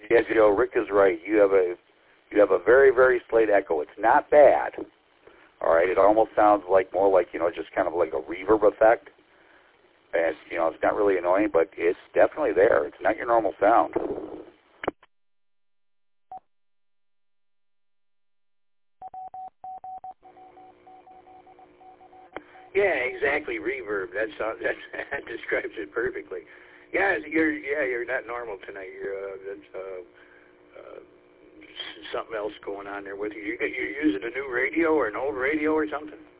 Yeah, Joe, Rick is right. You have a very, very slight echo. It's not bad. All right, it almost sounds like more like, just kind of like a reverb effect. And, it's not really annoying, but it's definitely there. It's not your normal sound. Yeah, exactly. Reverb. That describes it perfectly. Yeah, you're not normal tonight. That's something else going on there with you. You're using a new radio or an old radio or something?